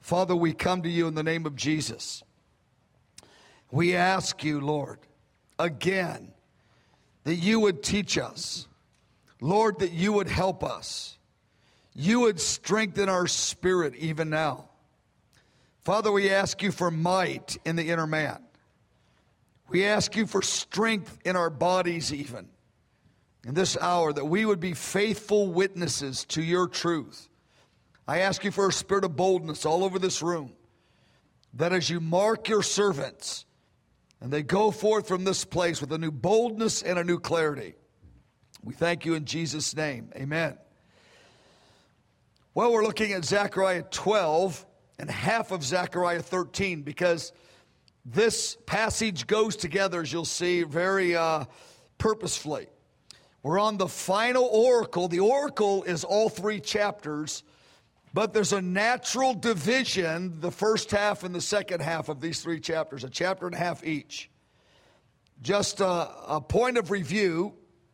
Father, we come to you in the name of Jesus. We ask you, Lord, again, that you would teach us. Lord, that you would help us. You would strengthen our spirit even now. Father, we ask you for might in the inner man. We ask you for strength in our bodies even. In this hour, that we would be faithful witnesses to your truth. I ask you for a spirit of boldness all over this room. That as you mark your servants, and they go forth from this place with a new boldness and a new clarity. We thank you in Jesus' name. Amen. Well, we're looking at Zechariah 12 and half of Zechariah 13 because this passage goes together, as you'll see, very purposefully. We're on the final oracle. The oracle is all 3 chapters, but there's a natural division, the first half and the second half of these 3 chapters, a chapter and a half each. Just a point of review,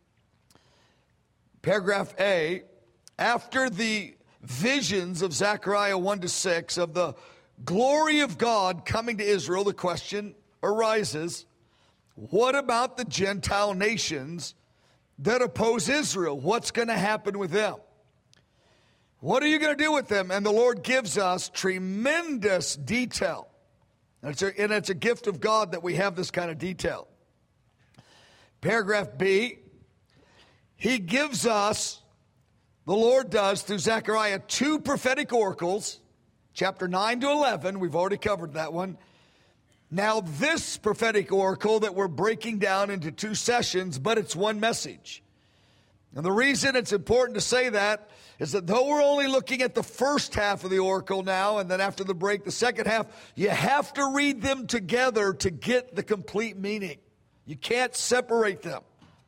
paragraph A, after the visions of Zechariah 1-6 of the glory of God coming to Israel, the question arises, what about the Gentile nations that oppose Israel? What's going to happen with them? What are you going to do with them? And the Lord gives us tremendous detail. And it's a gift of God that we have this kind of detail. Paragraph B, he gives us, the Lord does through Zechariah, 2 prophetic oracles, chapter 9 to 11. We've already covered that one. Now this prophetic oracle that we're breaking down into 2 sessions, but it's one message. And the reason it's important to say that is that though we're only looking at the first half of the oracle now, and then after the break, the second half, you have to read them together to get the complete meaning. You can't separate them.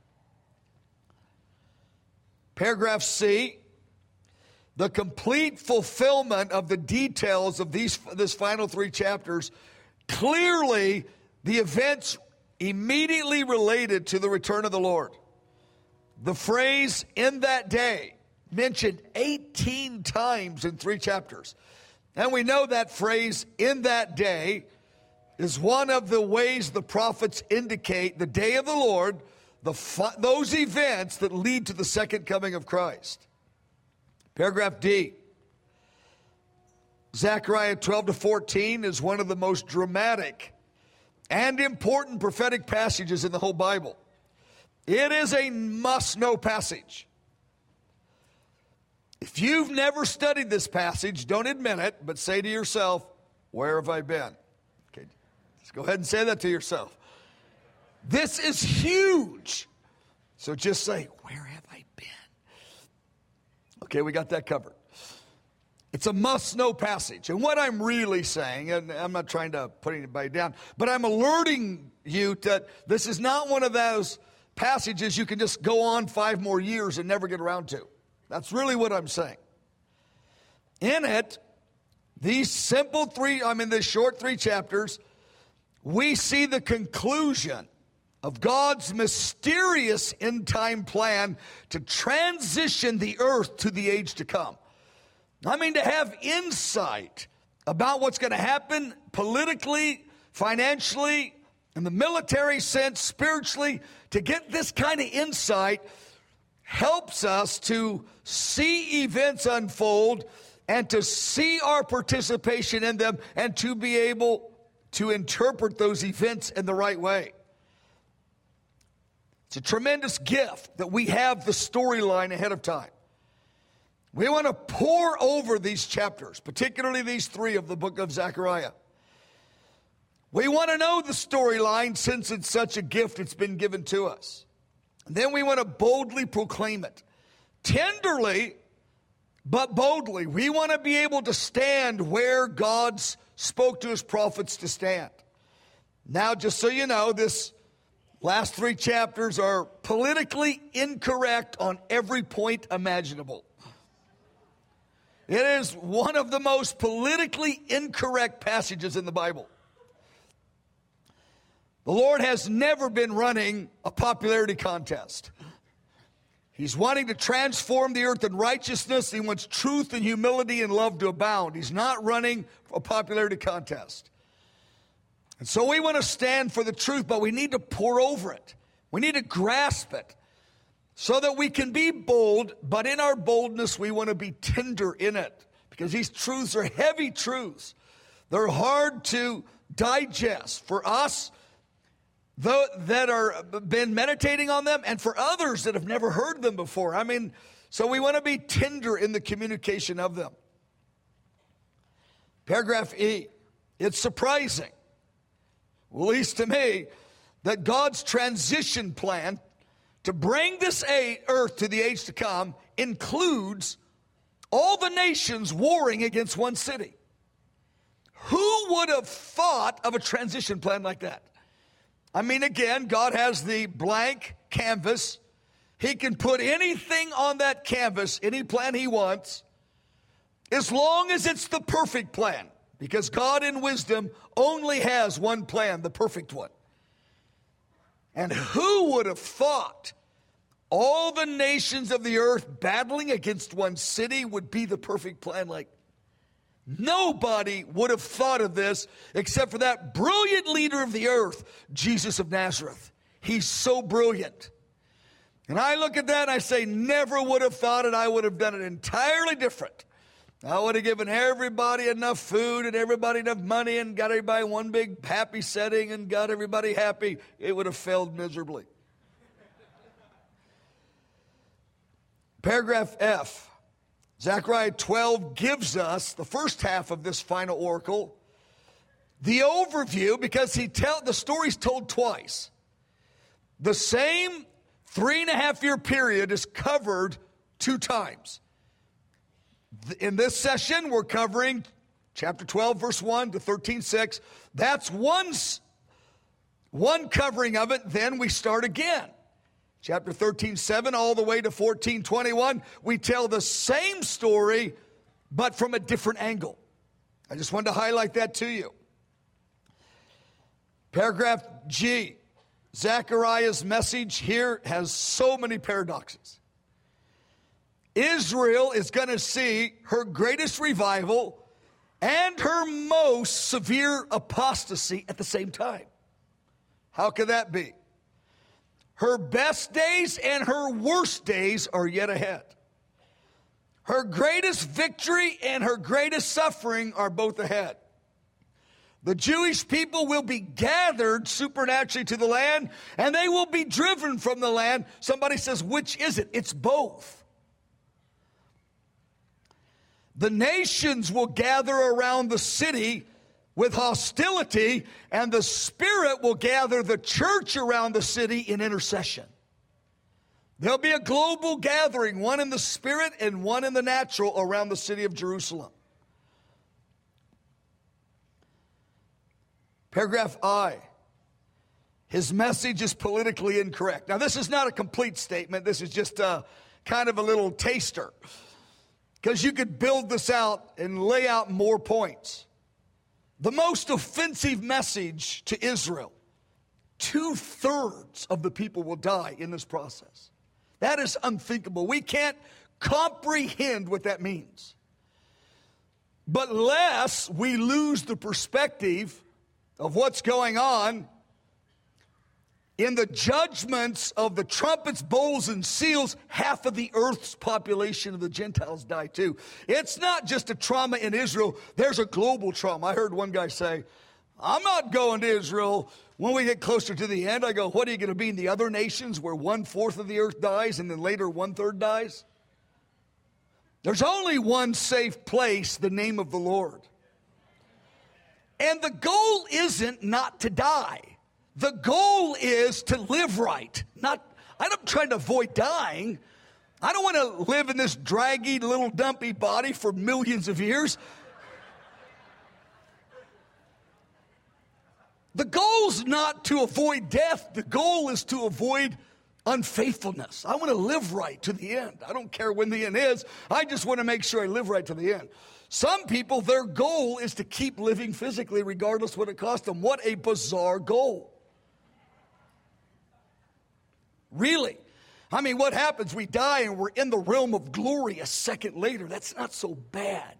Paragraph C, the complete fulfillment of the details of this final 3 chapters, clearly the events immediately related to the return of the Lord. The phrase "in that day" mentioned 18 times in 3 chapters. And we know that phrase "in that day" is one of the ways the prophets indicate the day of the Lord, those events that lead to the second coming of Christ. Paragraph D, Zechariah 12-14 is one of the most dramatic and important prophetic passages in the whole Bible. It is a must-know passage. If you've never studied this passage, don't admit it, but say to yourself, where have I been? Okay, just go ahead and say that to yourself. This is huge. So just say, where have I been? Okay, we got that covered. It's a must-know passage. And what I'm really saying, and I'm not trying to put anybody down, but I'm alerting you that this is not one of those passages you can just go on 5 more years and never get around to. That's really what I'm saying. In it, these short 3 chapters, we see the conclusion of God's mysterious end-time plan to transition the earth to the age to come. I mean, to have insight about what's going to happen politically, financially, in the military sense, spiritually, to get this kind of insight helps us to see events unfold and to see our participation in them and to be able to interpret those events in the right way. It's a tremendous gift that we have the storyline ahead of time. We want to pore over these chapters, particularly these 3 of the book of Zechariah. We want to know the storyline since it's such a gift it's been given to us. And then we want to boldly proclaim it. Tenderly, but boldly. We want to be able to stand where God spoke to his prophets to stand. Now, just so you know, this last 3 chapters are politically incorrect on every point imaginable. It is one of the most politically incorrect passages in the Bible. The Lord has never been running a popularity contest. He's wanting to transform the earth in righteousness. He wants truth and humility and love to abound. He's not running a popularity contest. And so we want to stand for the truth, but we need to pore over it. We need to grasp it so that we can be bold, but in our boldness, we want to be tender in it, because these truths are heavy truths. They're hard to digest for us that are been meditating on them, and for others that have never heard them before. So we want to be tender in the communication of them. Paragraph E, it's surprising, at least to me, that God's transition plan to bring this earth to the age to come includes all the nations warring against one city. Who would have thought of a transition plan like that? Again, God has the blank canvas. He can put anything on that canvas, any plan he wants, as long as it's the perfect plan. Because God in wisdom only has one plan, the perfect one. And who would have thought all the nations of the earth battling against one city would be the perfect plan? Nobody would have thought of this except for that brilliant leader of the earth, Jesus of Nazareth. He's so brilliant. And I look at that and I say, never would have thought it. I would have done it entirely different. I would have given everybody enough food and everybody enough money and got everybody in one big happy setting and got everybody happy. It would have failed miserably. Paragraph F. Zechariah 12 gives us the first half of this final oracle, the overview, because the story's told twice. The same 3.5-year period is covered 2 times. In this session, we're covering chapter 12, verse 1 to 13:6. That's one covering of it. Then we start again. Chapter 13:7 all the way to 14:21, we tell the same story, but from a different angle. I just wanted to highlight that to you. Paragraph G, Zechariah's message here has so many paradoxes. Israel is going to see her greatest revival and her most severe apostasy at the same time. How could that be? Her best days and her worst days are yet ahead. Her greatest victory and her greatest suffering are both ahead. The Jewish people will be gathered supernaturally to the land, and they will be driven from the land. Somebody says, which is it? It's both. The nations will gather around the city with hostility, and the Spirit will gather the church around the city in intercession. There'll be a global gathering, one in the Spirit and one in the natural, around the city of Jerusalem. Paragraph I. His message is politically incorrect. Now, this is not a complete statement. This is just kind of a little taster, because you could build this out and lay out more points. The most offensive message to Israel, 2/3 of the people will die in this process. That is unthinkable. We can't comprehend what that means. But lest we lose the perspective of what's going on in the judgments of the trumpets, bowls, and seals, half of the earth's population of the Gentiles die too. It's not just a trauma in Israel. There's a global trauma. I heard one guy say, I'm not going to Israel. When we get closer to the end, I go, what are you going to be in the other nations where 1/4 of the earth dies and then later 1/3 dies? There's only one safe place, the name of the Lord. And the goal isn't not to die. The goal is to live right. I'm not trying to avoid dying. I don't want to live in this draggy, little dumpy body for millions of years. The goal's not to avoid death. The goal is to avoid unfaithfulness. I want to live right to the end. I don't care when the end is. I just want to make sure I live right to the end. Some people, their goal is to keep living physically regardless of what it costs them. What a bizarre goal. Really. I mean, what happens? We die and we're in the realm of glory a second later. That's not so bad.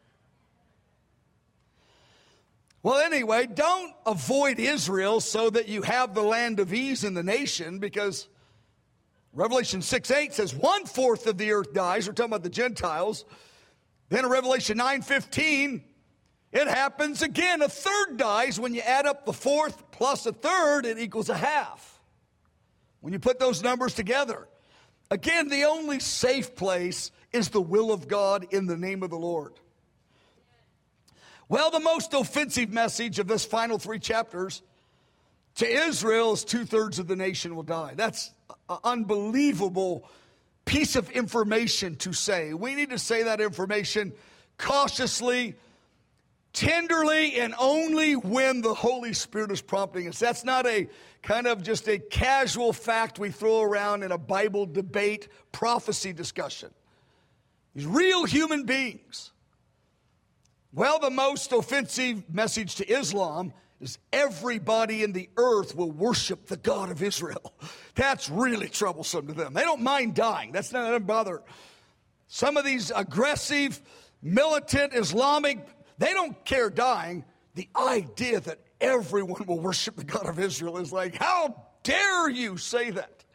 Well, anyway, don't avoid Israel so that you have the land of ease in the nation, because Revelation 6:8 says 1/4 of the earth dies. We're talking about the Gentiles. Then in Revelation 9:15, it happens again. 1/3 dies. When you add up the fourth plus 1/3, it equals 1/2. When you put those numbers together, again, the only safe place is the will of God in the name of the Lord. Well, the most offensive message of this final 3 chapters to Israel is 2/3 of the nation will die. That's an unbelievable piece of information to say. We need to say that information cautiously, tenderly, and only when the Holy Spirit is prompting us. That's not a kind of just a casual fact we throw around in a Bible debate prophecy discussion. These real human beings. Well, the most offensive message to Islam is everybody in the earth will worship the God of Israel. That's really troublesome to them. They don't mind dying. That's not going to bother. Some of these aggressive, militant, Islamic, they don't care dying. The idea that everyone will worship the God of Israel is like, how dare you say that?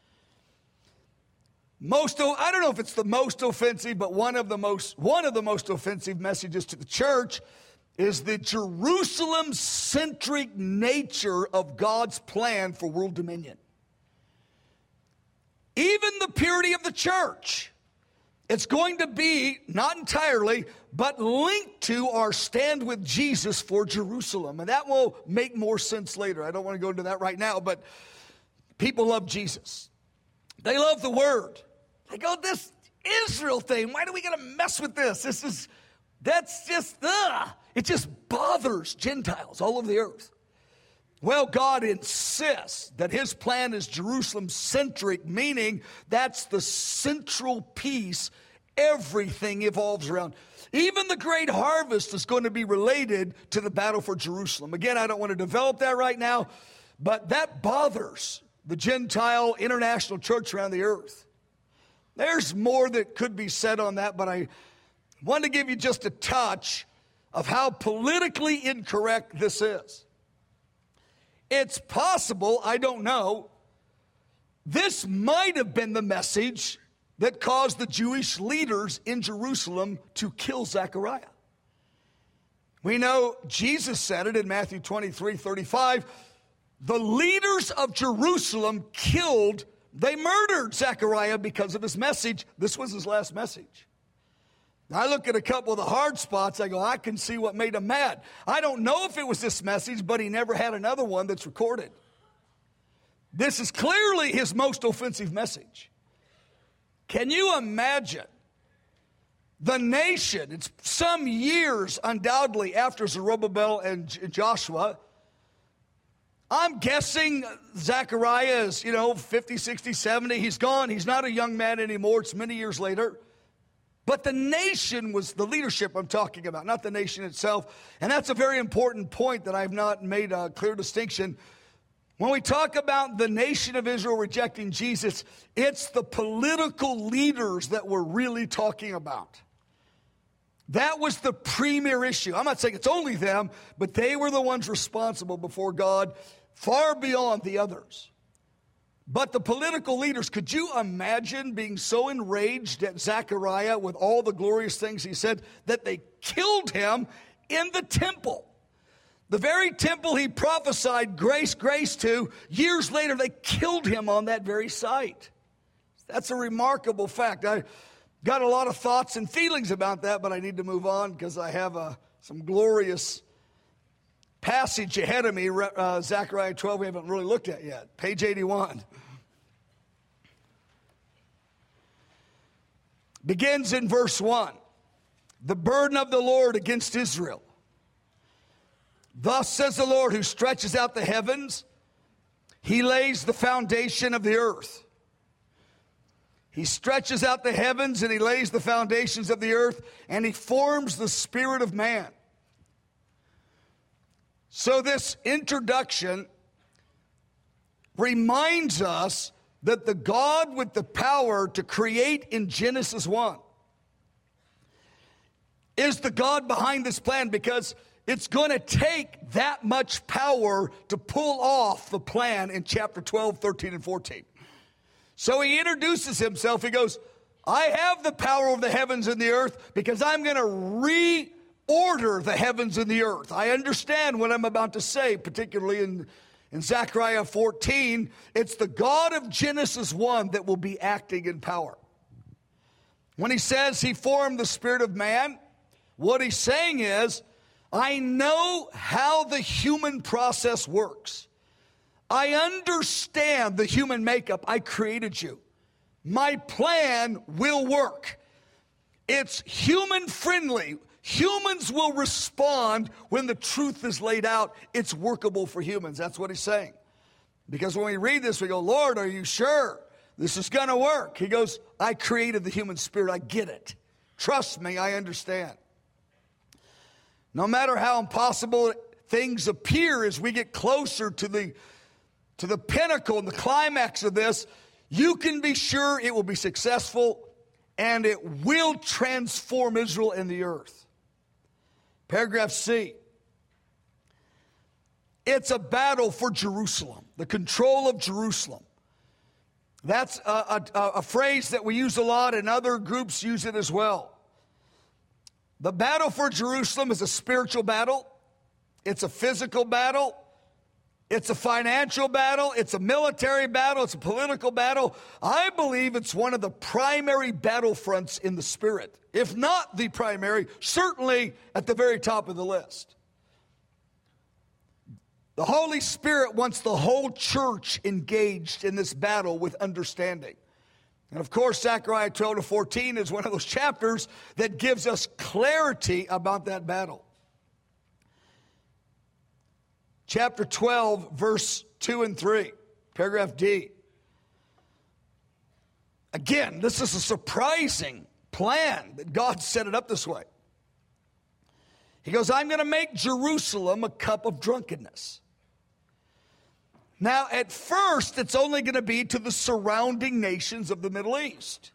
I don't know if it's the most offensive, but one of the most offensive messages to the church is the Jerusalem-centric nature of God's plan for world dominion. Even the purity of the church, it's going to be, not entirely, but linked to our stand with Jesus for Jerusalem. And that will make more sense later. I don't want to go into that right now, but people love Jesus. They love the Word. They go, this Israel thing, why do we got to mess with this? It just bothers Gentiles all over the earth. Well, God insists that his plan is Jerusalem-centric, meaning that's the central piece everything evolves around. Even the great harvest is going to be related to the battle for Jerusalem. Again, I don't want to develop that right now, but that bothers the Gentile international church around the earth. There's more that could be said on that, but I want to give you just a touch of how politically incorrect this is. It's possible, I don't know, this might have been the message that caused the Jewish leaders in Jerusalem to kill Zechariah. We know Jesus said it in Matthew 23:35. The leaders of Jerusalem they murdered Zechariah because of his message. This was his last message. I look at a couple of the hard spots, I go, I can see what made him mad. I don't know if it was this message, but he never had another one that's recorded. This is clearly his most offensive message. Can you imagine the nation? It's some years, undoubtedly, after Zerubbabel and Joshua. I'm guessing Zechariah is, 50, 60, 70. He's gone. He's not a young man anymore. It's many years later. But the nation was the leadership I'm talking about, not the nation itself. And that's a very important point that I've not made a clear distinction. When we talk about the nation of Israel rejecting Jesus, it's the political leaders that we're really talking about. That was the premier issue. I'm not saying it's only them, but they were the ones responsible before God, far beyond the others. But the political leaders, could you imagine being so enraged at Zechariah with all the glorious things he said that they killed him in the temple? The very temple he prophesied grace to, years later they killed him on that very site. That's a remarkable fact. I got a lot of thoughts and feelings about that, but I need to move on because I have some glorious passage ahead of me, Zechariah 12, we haven't really looked at yet. Page 81. Begins in verse 1. The burden of the Lord against Israel. Thus says the Lord, who stretches out the heavens. He lays the foundation of the earth. He stretches out the heavens and he lays the foundations of the earth, and he forms the spirit of man. So this introduction reminds us that the God with the power to create in Genesis 1 is the God behind this plan, because it's going to take that much power to pull off the plan in chapter 12, 13, and 14. So he introduces himself. He goes, I have the power of the heavens and the earth because I'm going to reorder the heavens and the earth. I understand what I'm about to say, particularly in Zechariah 14. It's the God of Genesis 1 that will be acting in power. When he says he formed the spirit of man, what he's saying is, I know how the human process works. I understand the human makeup. I created you. My plan will work. It's human friendly. Humans will respond when the truth is laid out. It's workable for humans. That's what he's saying. Because when we read this, we go, Lord, are you sure this is going to work? He goes, I created the human spirit. I get it. Trust me, I understand. No matter how impossible things appear as we get closer to the pinnacle and the climax of this, you can be sure it will be successful and it will transform Israel and the earth. Paragraph C. It's a battle for Jerusalem, the control of Jerusalem. That's a phrase that we use a lot, and other groups use it as well. The battle for Jerusalem is a spiritual battle. It's a physical battle. It's a financial battle. It's a military battle. It's a political battle. I believe it's one of the primary battlefronts in the spirit. If not the primary, certainly at the very top of the list. The Holy Spirit wants the whole church engaged in this battle with understanding. And of course, Zechariah 12 to 14 is one of those chapters that gives us clarity about that battle. Chapter 12, verse 2 and 3, paragraph D. Again, this is a surprising plan that God set it up this way. He goes, I'm going to make Jerusalem a cup of drunkenness. Now, at first, it's only going to be to the surrounding nations of the Middle East.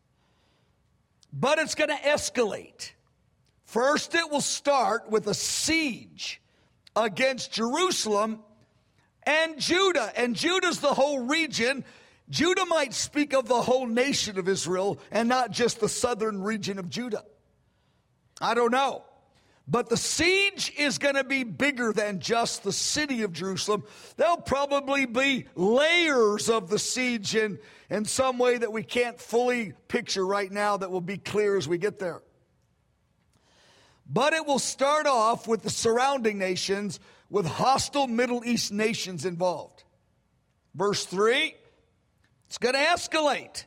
But it's going to escalate. First, it will start with a siege against Jerusalem and Judah. And Judah's the whole region. Judah might speak of the whole nation of Israel and not just the southern region of Judah. I don't know. But the siege is going to be bigger than just the city of Jerusalem. There'll probably be layers of the siege in some way that we can't fully picture right now that will be clear as we get there. But it will start off with the surrounding nations, with hostile Middle East nations involved. Verse 3, it's going to escalate.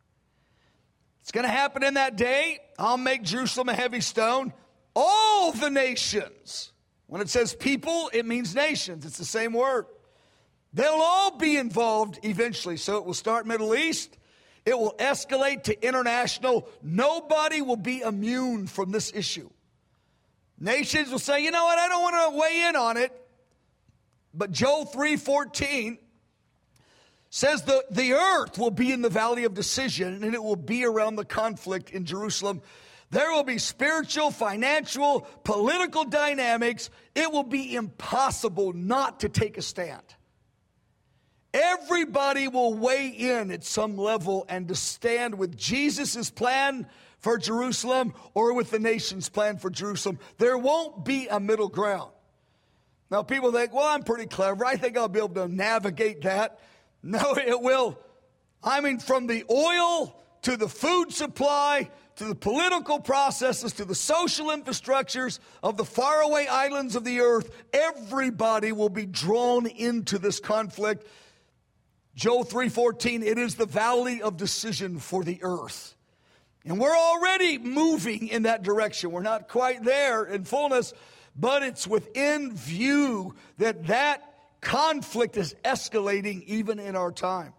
It's going to happen in that day. I'll make Jerusalem a heavy stone. All the nations. When it says people, it means nations. It's the same word. They'll all be involved eventually. So it will start Middle East. It will escalate to international. Nobody will be immune from this issue. Nations will say, you know what, I don't want to weigh in on it. But Joel 3:14 says the earth will be in the valley of decision, and it will be around the conflict in Jerusalem. There will be spiritual, financial, political dynamics. It will be impossible not to take a stand. Everybody will weigh in at some level and to stand with Jesus' plan for Jerusalem or with the nation's plan for Jerusalem. There won't be a middle ground. Now people think, well, I'm pretty clever. I think I'll be able to navigate that. No, it will. I mean, from the oil to the food supply, to the political processes, to the social infrastructures of the faraway islands of the earth, everybody will be drawn into this conflict. Joel 3:14, it is the valley of decision for the earth. And we're already moving in that direction. We're not quite there in fullness, but it's within view that conflict is escalating even in our time.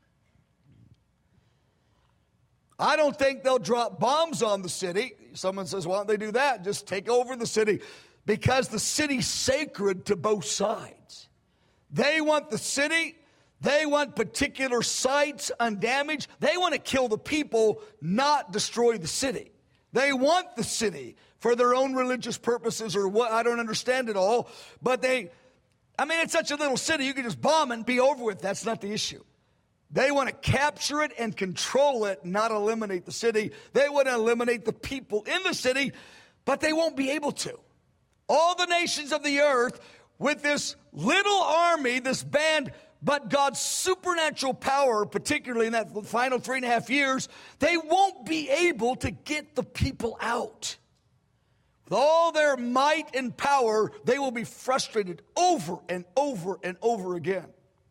I don't think they'll drop bombs on the city. Someone says, why don't they do that? Just take over the city. Because the city's sacred to both sides. They want the city. They want particular sites undamaged. They want to kill the people, not destroy the city. They want the city for their own religious purposes or what. I don't understand it all. But it's such a little city, you can just bomb it and be over with. That's not the issue. They want to capture it and control it, not eliminate the city. They want to eliminate the people in the city, but they won't be able to. All the nations of the earth, with this little army, this band, but God's supernatural power, particularly in that final 3.5 years, they won't be able to get the people out. With all their might and power, they will be frustrated over and over and over again.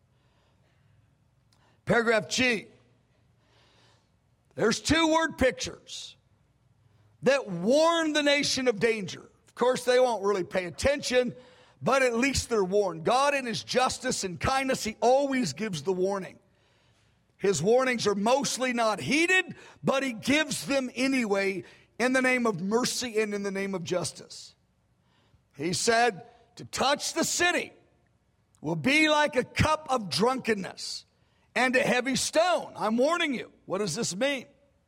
Paragraph G. There's 2 word pictures that warn the nation of danger. Of course, they won't really pay attention, but at least they're warned. God, in His justice and kindness, He always gives the warning. His warnings are mostly not heeded, but He gives them anyway in the name of mercy and in the name of justice. He said, to touch the city will be like a cup of drunkenness and a heavy stone. I'm warning you. What does this mean?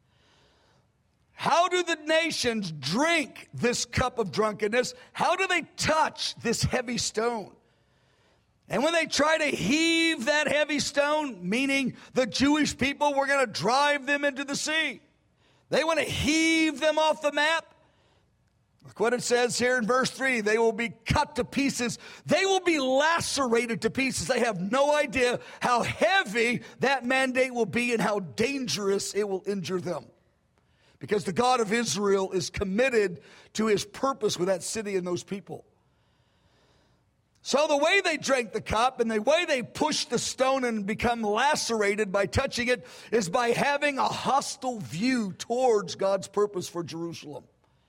How do the nations drink this cup of drunkenness? How do they touch this heavy stone? And when they try to heave that heavy stone, meaning the Jewish people, we're going to drive them into the sea. They want to heave them off the map. Look what it says here in verse 3. They will be cut to pieces. They will be lacerated to pieces. They have no idea how heavy that mandate will be and how dangerous it will injure them. Because the God of Israel is committed to His purpose with that city and those people. So the way they drank the cup and the way they push the stone and become lacerated by touching it is by having a hostile view towards God's purpose for Jerusalem.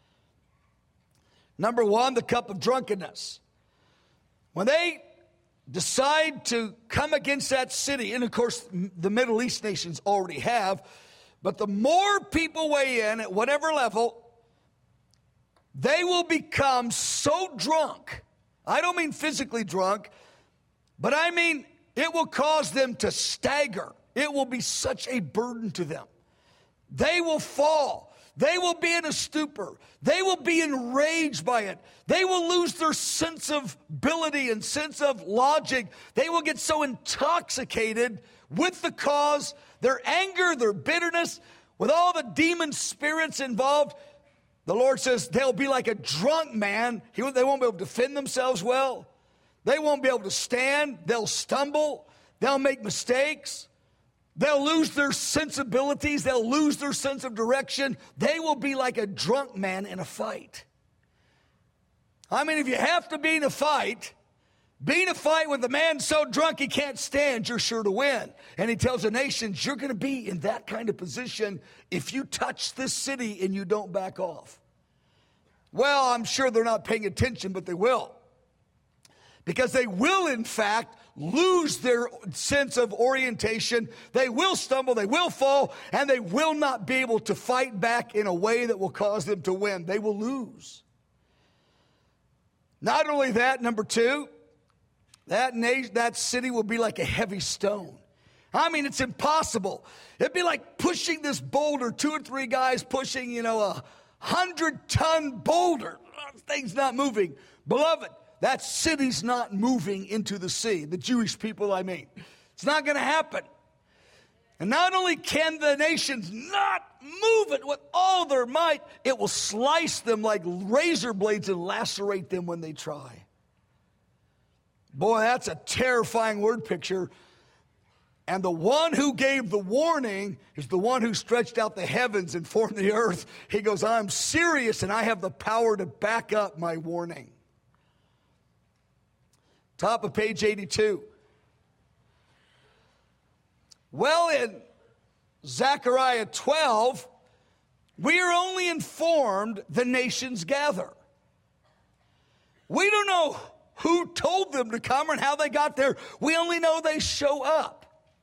Number 1, the cup of drunkenness. When they decide to come against that city, and of course the Middle East nations already have, but the more people weigh in at whatever level, they will become so drunk. I don't mean physically drunk, but I mean it will cause them to stagger. It will be such a burden to them. They will fall. They will be in a stupor. They will be enraged by it. They will lose their sense of ability and sense of logic. They will get so intoxicated with the cause, their anger, their bitterness, with all the demon spirits involved. The Lord says they'll be like a drunk man. They won't be able to defend themselves well. They won't be able to stand. They'll stumble. They'll make mistakes. They'll lose their sensibilities. They'll lose their sense of direction. They will be like a drunk man in a fight. I mean, if you have to be in a fight, be in a fight with a man so drunk he can't stand, you're sure to win. And He tells the nations, you're going to be in that kind of position if you touch this city and you don't back off. Well, I'm sure they're not paying attention, but they will. Because they will, in fact, lose their sense of orientation. They will stumble, they will fall, and they will not be able to fight back in a way that will cause them to win. They will lose. Not only that, number 2, that city will be like a heavy stone. I mean, it's impossible. It'd be like pushing this boulder, 2 or 3 guys pushing, a 100-ton boulder. Thing's not moving. Beloved, that city's not moving into the sea. The Jewish people, I mean. It's not going to happen. And not only can the nations not move it with all their might, it will slice them like razor blades and lacerate them when they try. Boy, that's a terrifying word picture. And the one who gave the warning is the one who stretched out the heavens and formed the earth. He goes, I'm serious and I have the power to back up my warning. Top of page 82. Well, in Zechariah 12, we are only informed the nations gather. We don't know who told them to come and how they got there. We only know they show up.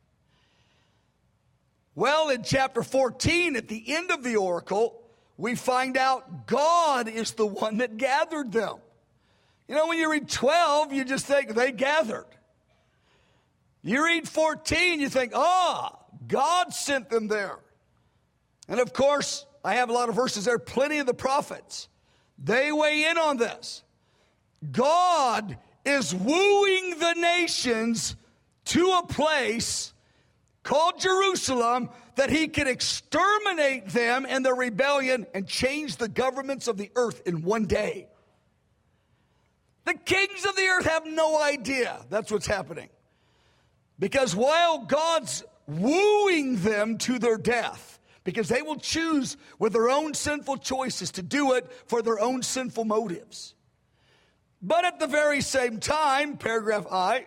Well, in chapter 14, at the end of the oracle, we find out God is the one that gathered them. When you read 12, you just think they gathered. You read 14, you think, God sent them there. And of course, I have a lot of verses there, plenty of the prophets. They weigh in on this. God is wooing the nations to a place called Jerusalem that he can exterminate them and their rebellion and change the governments of the earth in one day. The kings of the earth have no idea that's what's happening. Because while God's wooing them to their death, because they will choose with their own sinful choices to do it for their own sinful motives. But at the very same time, paragraph I,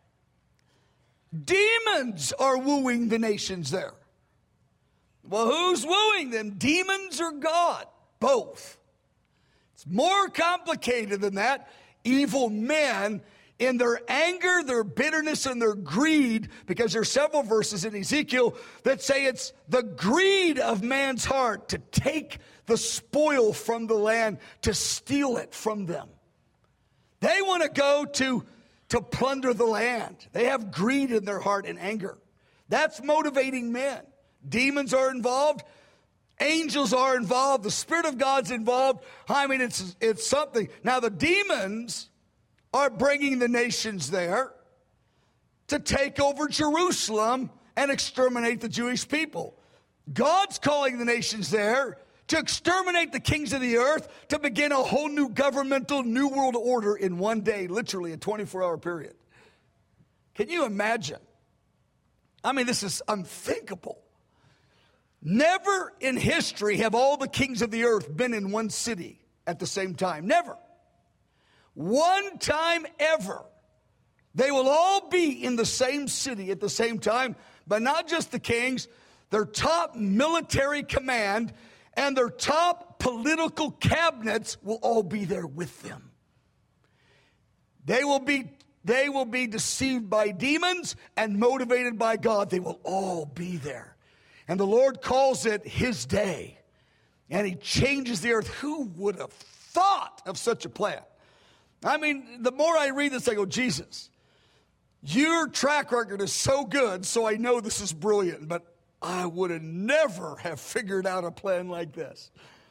demons are wooing the nations there. Well, who's wooing them? Demons or God? Both. It's more complicated than that. Evil men, in their anger, their bitterness, and their greed, because there are several verses in Ezekiel that say it's the greed of man's heart to take the spoil from the land, to steal it from them. They want to go to plunder the land. They have greed in their heart and anger. That's motivating men. Demons are involved. Angels are involved. The Spirit of God's involved. I mean, it's something. Now, the demons are bringing the nations there to take over Jerusalem and exterminate the Jewish people. God's calling the nations there to exterminate the kings of the earth, to begin a whole new governmental, new world order in one day, literally a 24-hour period. Can you imagine? I mean, this is unthinkable. Never in history have all the kings of the earth been in one city at the same time. Never. One time ever. They will all be in the same city at the same time, but not just the kings, their top military command and their top political cabinets will all be there with them. They will be deceived by demons and motivated by God. They will all be there. And the Lord calls it his day. And he changes the earth. Who would have thought of such a plan? I mean, the more I read this, I go, Jesus, your track record is so good, so I know this is brilliant. But I would have never have figured out a plan like this.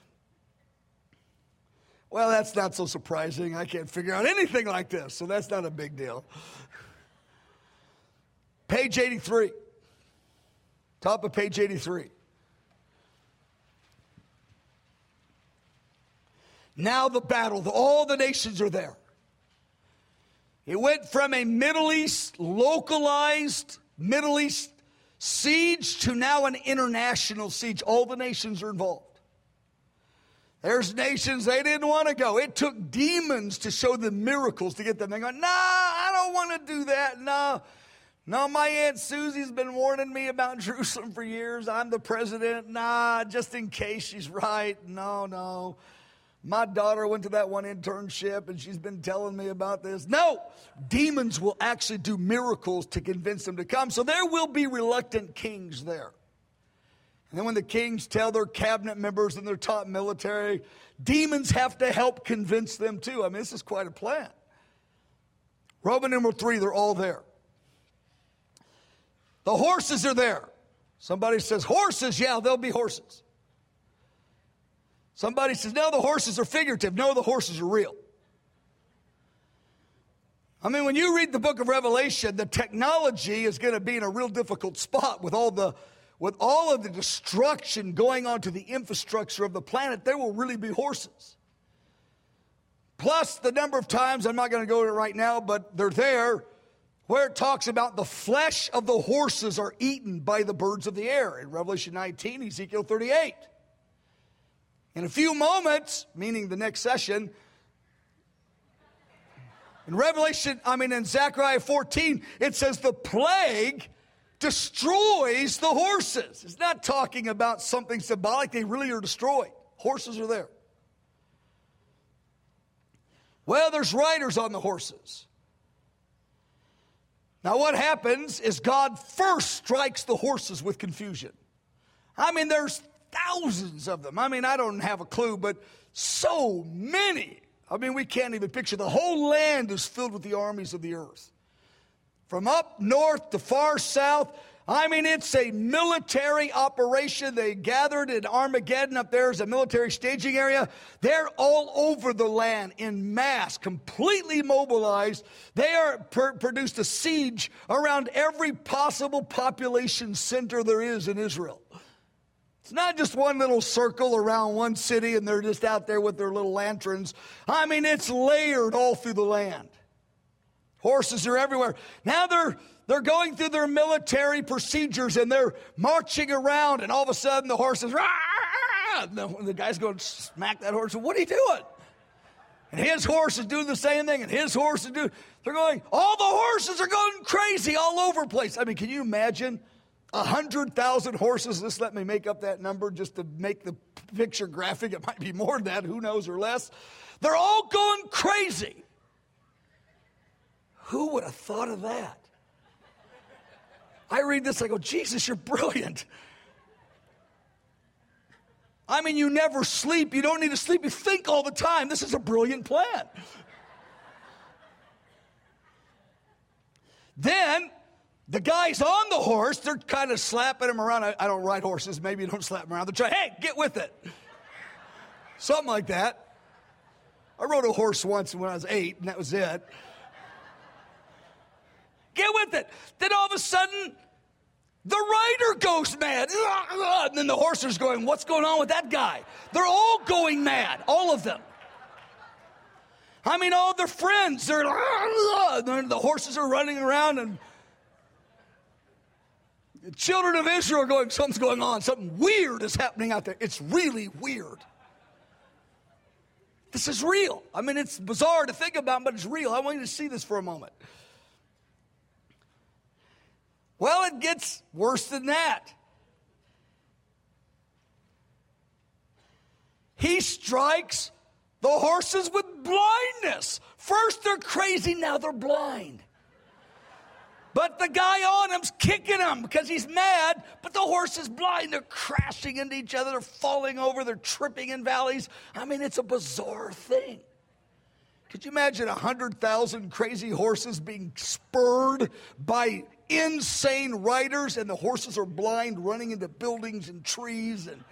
Well, that's not so surprising. I can't figure out anything like this, so that's not a big deal. Page 83. Top of page 83. Now the battle, all the nations are there. It went from a Middle East, localized Middle East siege to now an international siege. All the nations are involved. There's nations, they didn't want to go. It took demons to show them miracles to get them. They go, no, I don't want to do that. No, my Aunt Susie's been warning me about Jerusalem for years. I'm the president. Nah, just in case she's right. No. My daughter went to that one internship and she's been telling me about this. No, demons will actually do miracles to convince them to come. So there will be reluctant kings there. And then when the kings tell their cabinet members and their top military, demons have to help convince them too. I mean, this is quite a plan. Roman numeral 3, they're all there. The horses are there. Somebody says, horses? Yeah, there'll be horses. Somebody says, no, the horses are figurative. No, the horses are real. I mean, when you read the book of Revelation, the technology is going to be in a real difficult spot with all of the destruction going on to the infrastructure of the planet. There will really be horses. Plus the number of times, I'm not going to go to it right now, but they're there, where it talks about the flesh of the horses are eaten by the birds of the air in Revelation 19, Ezekiel 38. In a few moments, meaning the next session, in Zechariah 14, it says the plague destroys the horses. It's not talking about something symbolic. They really are destroyed. Horses are there. Well, there's riders on the horses. Now what happens is God first strikes the horses with confusion. I mean, there's thousands of them. I mean, I don't have a clue, but so many. I mean, we can't even picture. The whole land is filled with the armies of the earth. from up north to far south. I mean, it's a military operation. They gathered in Armageddon up there as a military staging area. They're all over the land in mass, completely mobilized. They are produced a siege around every possible population center there is in Israel. It's not just one little circle around one city and they're just out there with their little lanterns. I mean, it's layered all through the land. Horses are everywhere. Now they're going through their military procedures and they're marching around, and all of a sudden the horses, rah! And the guy's going to smack that horse. What are you doing? And his horse is doing the same thing, and his horse is doing, they're going, all the horses are going crazy all over the place. I mean, can you imagine 100,000 horses? Just let me make up that number just to make the picture graphic. It might be more than that, who knows, or less. They're all going crazy. Who would have thought of that? I read this, I go, Jesus, you're brilliant. I mean, you never sleep. You don't need to sleep. You think all the time. This is a brilliant plan. Then the guys on the horse, they're kind of slapping him around. I don't ride horses. Maybe you don't slap them around. They're trying, hey, get with it. Something like that. I rode a horse once when I was 8, and that was it. Get with it. Then all of a sudden, the rider goes mad. And then the horse is going, what's going on with that guy? They're all going mad, all of them. I mean, all their friends, the horses are running around, and the children of Israel are going, something's going on. Something weird is happening out there. It's really weird. This is real. I mean, it's bizarre to think about, but it's real. I want you to see this for a moment. Well, it gets worse than that. He strikes the horses with blindness. First they're crazy, now they're blind. But the guy on him's kicking him because he's mad, but the horse is blind. They're crashing into each other. They're falling over. They're tripping in valleys. I mean, it's a bizarre thing. Could you imagine 100,000 crazy horses being spurred by insane riders, and the horses are blind, running into buildings and trees? And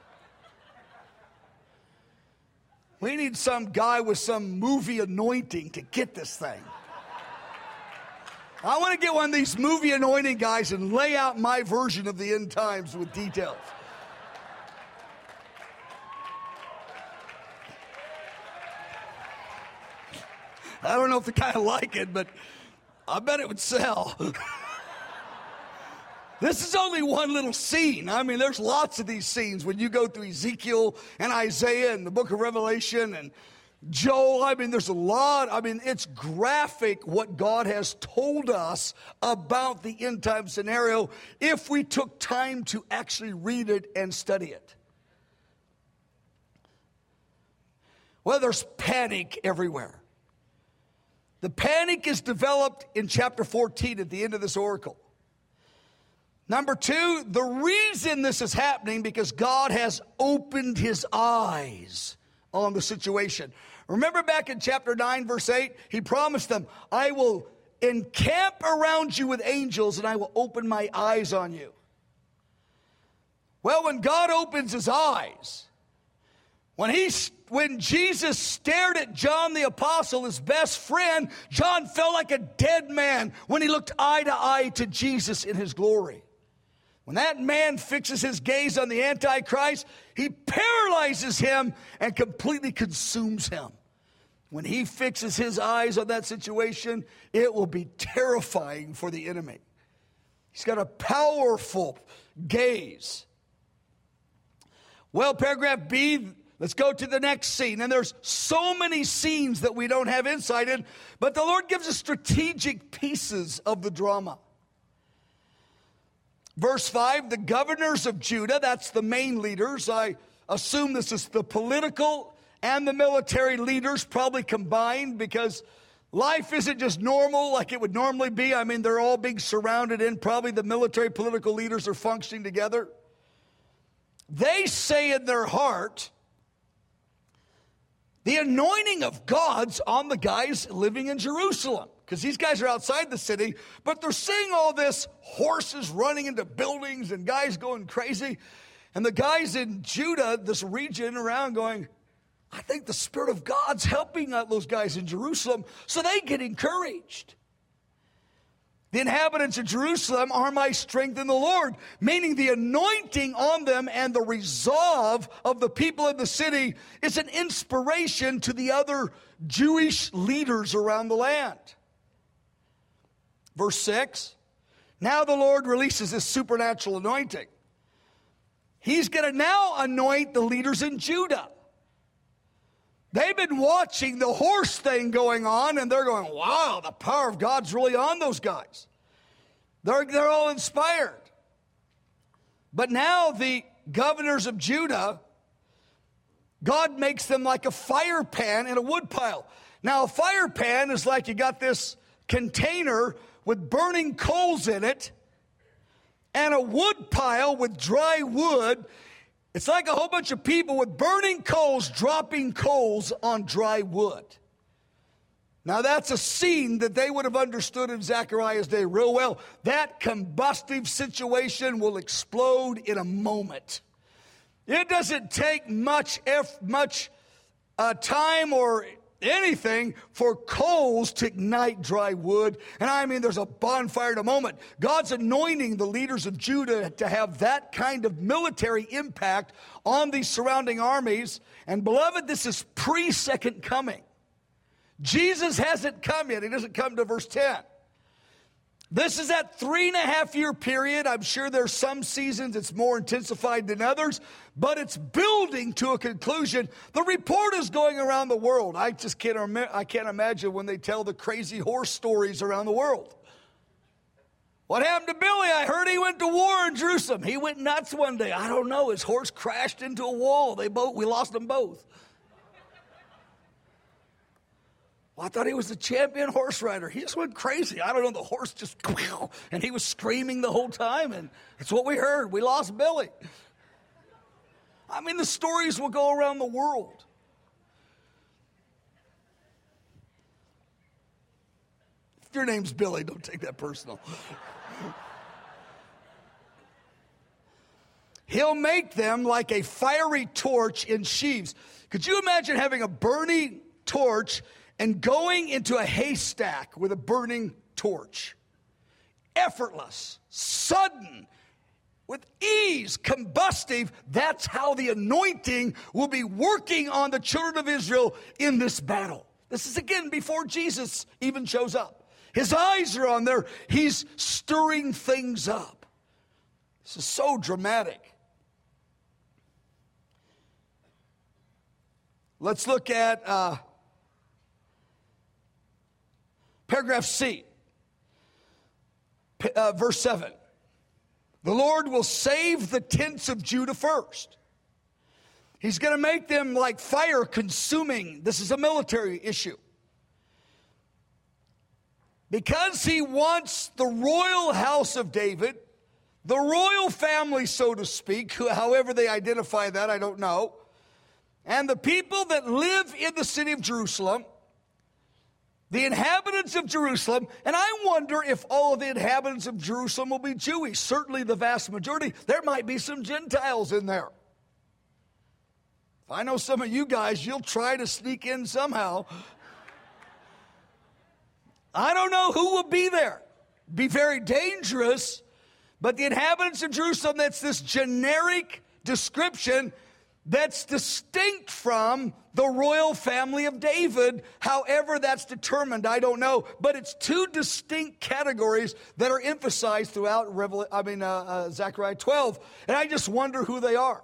we need some guy with some movie anointing to get this thing. I want to get one of these movie anointing guys and lay out my version of the end times with details. I don't know if the guy will like it, but I bet it would sell. This is only one little scene. I mean, there's lots of these scenes when you go through Ezekiel and Isaiah and the book of Revelation and Joel. I mean, there's a lot. I mean, it's graphic what God has told us about the end time scenario if we took time to actually read it and study it. Well, there's panic everywhere. The panic is developed in chapter 14 at the end of this oracle. Number 2, the reason this is happening because God has opened his eyes on the situation. Remember back in chapter 9, verse 8, he promised them, I will encamp around you with angels and I will open my eyes on you. Well, when God opens his eyes, when Jesus stared at John the Apostle, his best friend, John felt like a dead man when he looked eye to eye to Jesus in his glory. When that man fixes his gaze on the Antichrist, he paralyzes him and completely consumes him. When he fixes his eyes on that situation, it will be terrifying for the enemy. He's got a powerful gaze. Well, paragraph B, let's go to the next scene. And there's so many scenes that we don't have insight in, but the Lord gives us strategic pieces of the drama. Verse 5, the governors of Judah, that's the main leaders. I assume this is the political and the military leaders probably combined because life isn't just normal like it would normally be. I mean, they're all being surrounded in. Probably the military political leaders are functioning together. They say in their heart, The anointing of God's on the guys living in Jerusalem, because these guys are outside the city, but they're seeing all this, horses running into buildings and guys going crazy. And the guys in Judah, this region around, going, I think the Spirit of God's helping out those guys in Jerusalem, so they get encouraged. The inhabitants of Jerusalem are my strength in the Lord, meaning the anointing on them and the resolve of the people of the city is an inspiration to the other Jewish leaders around the land. Verse 6, now the Lord releases this supernatural anointing. He's going to now anoint the leaders in Judah. They've been watching the horse thing going on, and they're going, wow, the power of God's really on those guys. They're all inspired. But now the governors of Judah, God makes them like a fire pan in a wood pile. Now, a fire pan is like you got this container with burning coals in it, and a wood pile with dry wood. It's like a whole bunch of people with burning coals dropping coals on dry wood. Now that's a scene that they would have understood in Zechariah's day real well. That combustive situation will explode in a moment. It doesn't take much time or anything for coals to ignite dry wood. And I mean, there's a bonfire in a moment. God's anointing the leaders of Judah to have that kind of military impact on these surrounding armies. And beloved, this is pre-second coming. Jesus hasn't come yet. He doesn't come to verse 10. This is that 3.5-year period. I'm sure there's some seasons it's more intensified than others, but it's building to a conclusion. The report is going around the world. I can't imagine when they tell the crazy horse stories around the world. What happened to Billy? I heard he went to war in Jerusalem. He went nuts one day. I don't know. His horse crashed into a wall. We lost them both. Well, I thought he was the champion horse rider. He just went crazy. I don't know. The horse just, and he was screaming the whole time. And that's what we heard. We lost Billy. I mean, the stories will go around the world. If your name's Billy, don't take that personal. He'll make them like a fiery torch in sheaves. Could you imagine having a burning torch and going into a haystack with a burning torch? Effortless, sudden, with ease, combustive. That's how the anointing will be working on the children of Israel in this battle. This is again before Jesus even shows up. His eyes are on there. He's stirring things up. This is so dramatic. Let's look at paragraph C, verse 7. The Lord will save the tents of Judah first. He's going to make them like fire consuming. This is a military issue. Because he wants the royal house of David, the royal family, so to speak, however they identify that, I don't know, and the people that live in the city of Jerusalem, the inhabitants of Jerusalem, and I wonder if all of the inhabitants of Jerusalem will be Jewish. Certainly the vast majority. There might be some Gentiles in there. If I know some of you guys, you'll try to sneak in somehow. I don't know who will be there. Be very dangerous. But the inhabitants of Jerusalem, that's this generic description that's distinct from the royal family of David. However that's determined, I don't know. But it's two distinct categories that are emphasized throughout Zechariah 12. And I just wonder who they are.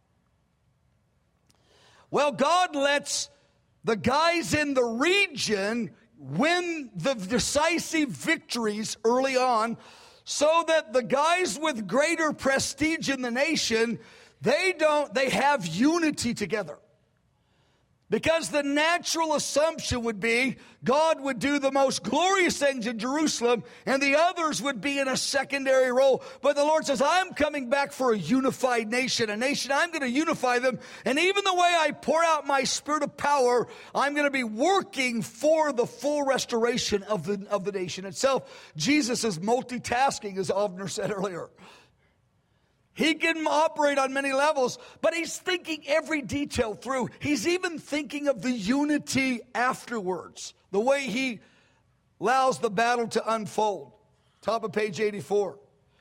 Well, God lets the guys in the region win the decisive victories early on, so that the guys with greater prestige in the nation, they have unity together. Because the natural assumption would be God would do the most glorious things in Jerusalem and the others would be in a secondary role. But the Lord says, I'm coming back for a unified nation, I'm going to unify them. And even the way I pour out my spirit of power, I'm going to be working for the full restoration of the nation itself. Jesus is multitasking, as Avner said earlier. He can operate on many levels, but he's thinking every detail through. He's even thinking of the unity afterwards, the way he allows the battle to unfold. Top of page 84.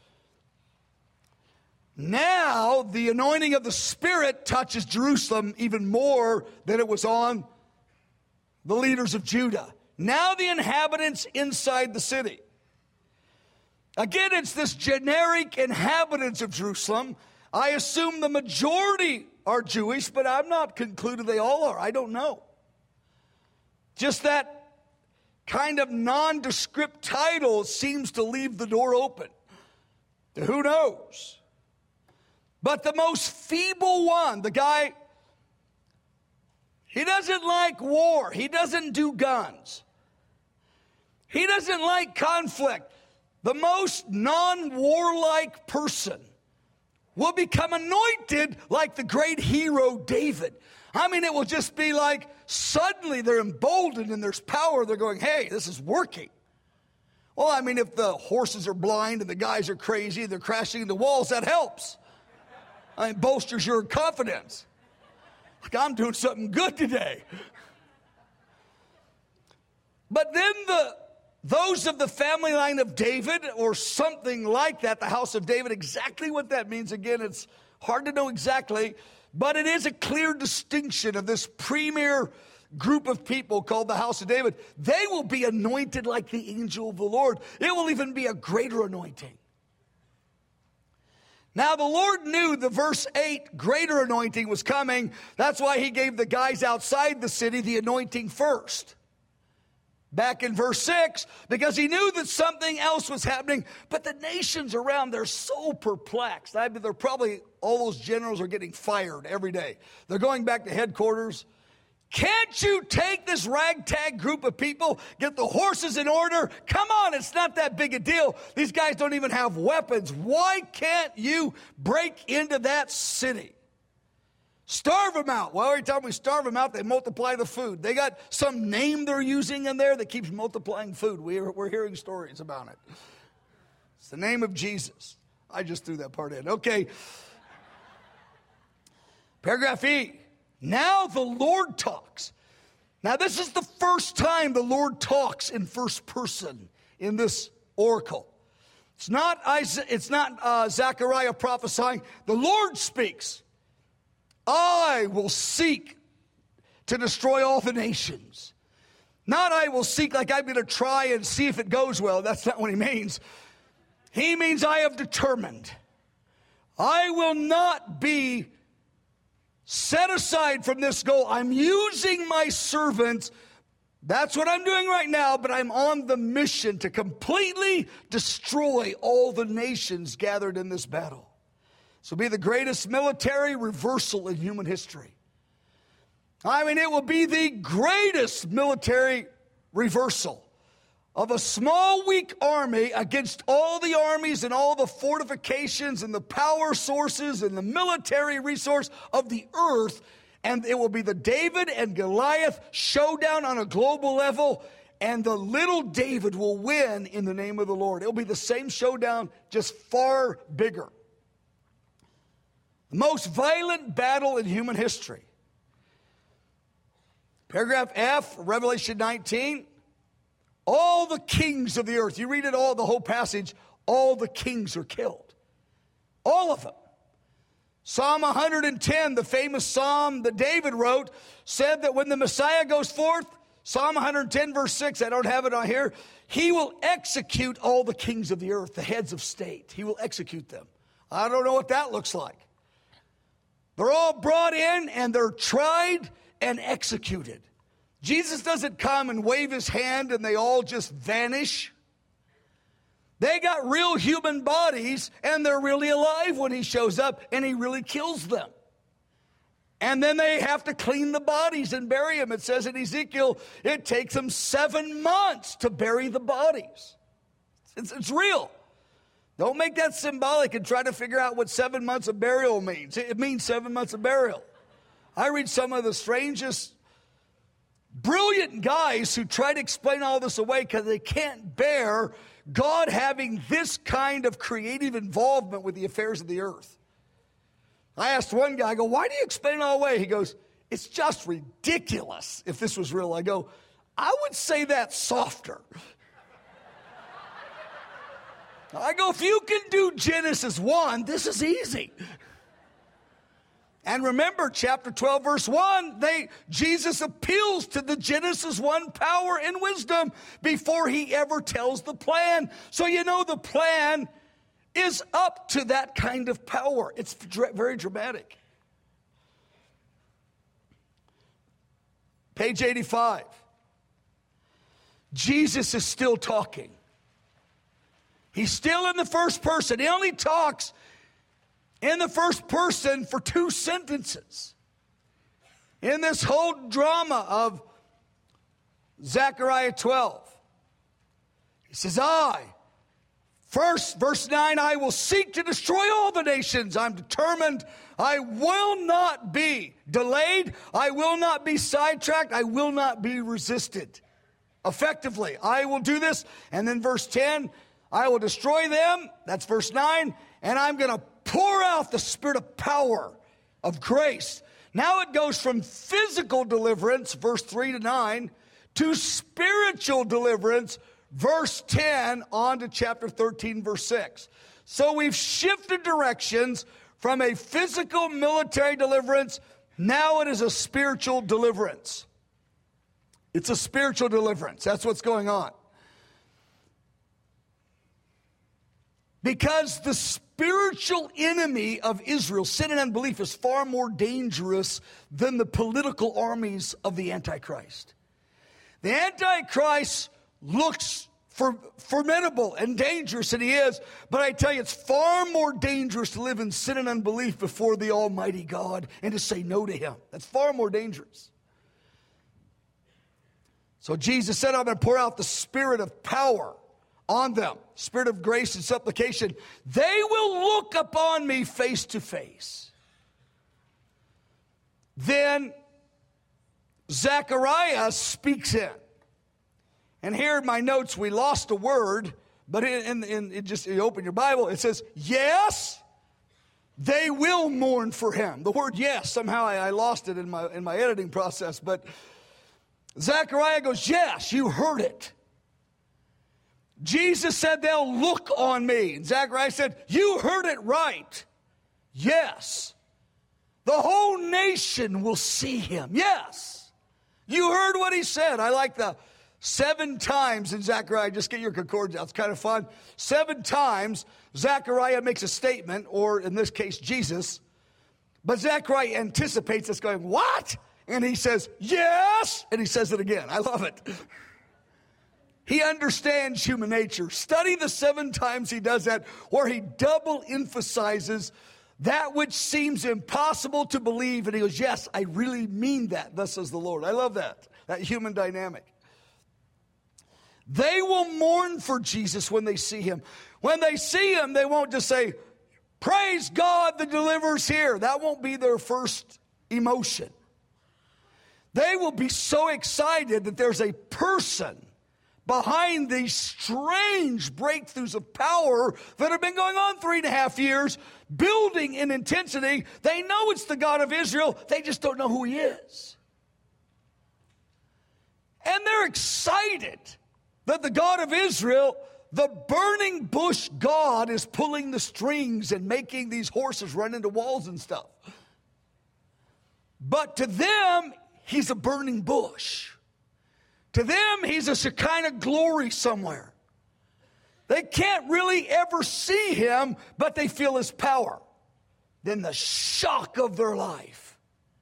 Now, the anointing of the Spirit touches Jerusalem even more than it was on the leaders of Judah. Now the inhabitants inside the city. Again, it's this generic inhabitants of Jerusalem. I assume the majority are Jewish, but I'm not concluded they all are. I don't know. Just that kind of nondescript title seems to leave the door open. Who knows? But the most feeble one, the guy, he doesn't like war. He doesn't do guns. He doesn't like conflict. The most non-warlike person will become anointed like the great hero David. I mean, it will just be like suddenly they're emboldened and there's power. They're going, hey, this is working. Well, I mean, if the horses are blind and the guys are crazy and they're crashing into walls, that helps. I mean, bolsters your confidence. Like, I'm doing something good today. But then those of the family line of David, or something like that, the house of David, exactly what that means, again, it's hard to know exactly, but it is a clear distinction of this premier group of people called the house of David. They will be anointed like the angel of the Lord. It will even be a greater anointing. Now, the Lord knew the verse 8 greater anointing was coming. That's why he gave the guys outside the city the anointing first. Back in verse 6, because he knew that something else was happening, but the nations around, they're so perplexed. I mean, they're probably, all those generals are getting fired every day. They're going back to headquarters. Can't you take this ragtag group of people, get the horses in order? Come on, it's not that big a deal. These guys don't even have weapons. Why can't you break into that city? Starve them out. Well, every time we starve them out, they multiply the food. They got some name they're using in there that keeps multiplying food. We're hearing stories about it. It's the name of Jesus. I just threw that part in. Okay. Paragraph E. Now the Lord talks. Now this is the first time the Lord talks in first person in this oracle. It's not Zechariah prophesying. The Lord speaks. I will seek to destroy all the nations. Not I will seek like I'm going to try and see if it goes well. That's not what he means. He means I have determined. I will not be set aside from this goal. I'm using my servants. That's what I'm doing right now, but I'm on the mission to completely destroy all the nations gathered in this battle. This will be the greatest military reversal in human history. I mean, it will be the greatest military reversal of a small, weak army against all the armies and all the fortifications and the power sources and the military resource of the earth. And it will be the David and Goliath showdown on a global level. And the little David will win in the name of the Lord. It will be the same showdown, just far bigger. The most violent battle in human history. Paragraph F, Revelation 19. All the kings of the earth. You read it all, the whole passage. All the kings are killed. All of them. Psalm 110, the famous psalm that David wrote, said that when the Messiah goes forth, Psalm 110 verse 6, I don't have it on here, he will execute all the kings of the earth, the heads of state. He will execute them. I don't know what that looks like. They're all brought in and they're tried and executed. Jesus doesn't come and wave his hand and they all just vanish. They got real human bodies and they're really alive when he shows up and he really kills them. And then they have to clean the bodies and bury them. It says in Ezekiel, it takes them 7 months to bury the bodies. It's real. Don't make that symbolic and try to figure out what 7 months of burial means. It means 7 months of burial. I read some of the strangest, brilliant guys who try to explain all this away because they can't bear God having this kind of creative involvement with the affairs of the earth. I asked one guy, I go, why do you explain it all away? He goes, it's just ridiculous if this was real. I go, I would say that softer. I go, if you can do Genesis 1, this is easy. And remember, chapter 12, verse 1, Jesus appeals to the Genesis 1 power and wisdom before he ever tells the plan. So you know the plan is up to that kind of power. It's very dramatic. Page 85. Jesus is still talking. He's still in the first person. He only talks in the first person for 2 sentences. In this whole drama of Zechariah 12. He says, First, verse 9, I will seek to destroy all the nations. I'm determined. I will not be delayed. I will not be sidetracked. I will not be resisted. Effectively, I will do this. And then verse 10, I will destroy them. That's verse 9. And I'm going to pour out the spirit of power, of grace. Now it goes from physical deliverance, verse 3 to 9, to spiritual deliverance, verse 10 on to chapter 13, verse 6. So we've shifted directions from a physical military deliverance. Now it is a spiritual deliverance. It's a spiritual deliverance. That's what's going on. Because the spiritual enemy of Israel, sin and unbelief, is far more dangerous than the political armies of the Antichrist. The Antichrist looks formidable and dangerous, and he is, but I tell you, it's far more dangerous to live in sin and unbelief before the Almighty God and to say no to him. That's far more dangerous. So Jesus said, I'm going to pour out the spirit of power on them, spirit of grace and supplication. They will look upon me face to face. Then Zechariah speaks in. And here in my notes, we lost a word, but you open your Bible, it says, yes, they will mourn for him. The word yes, somehow I lost it in my editing process, but Zechariah goes, yes, you heard it. Jesus said they'll look on me. And Zechariah said, you heard it right. Yes. The whole nation will see him. Yes. You heard what he said. I like the 7 times in Zechariah. Just get your concordance out. It's kind of fun. 7 times Zechariah makes a statement, or in this case, Jesus. But Zechariah anticipates us going, what? And he says, yes. And he says it again. I love it. He understands human nature. Study the 7 times he does that, where he double emphasizes that which seems impossible to believe. And he goes, yes, I really mean that. Thus says the Lord. I love that human dynamic. They will mourn for Jesus when they see him. When they see him, they won't just say, praise God, the deliverer's here. That won't be their first emotion. They will be so excited that there's a person behind these strange breakthroughs of power that have been going on 3.5 years, building in intensity. They know it's the God of Israel. They just don't know who he is. And they're excited that the God of Israel, the burning bush God, is pulling the strings and making these horses run into walls and stuff. But to them, he's a burning bush. To them, he's a Shekinah glory somewhere. They can't really ever see him, but they feel his power. Then the shock of their life.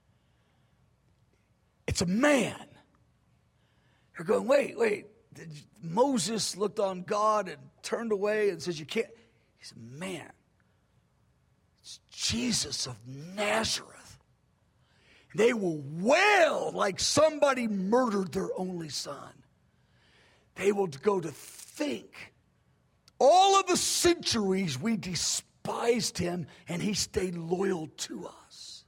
It's a man. They're going, wait. Moses looked on God and turned away and says, you can't. He said, man, it's Jesus of Nazareth. They will wail like somebody murdered their only son. They will go to think all of the centuries we despised him and he stayed loyal to us.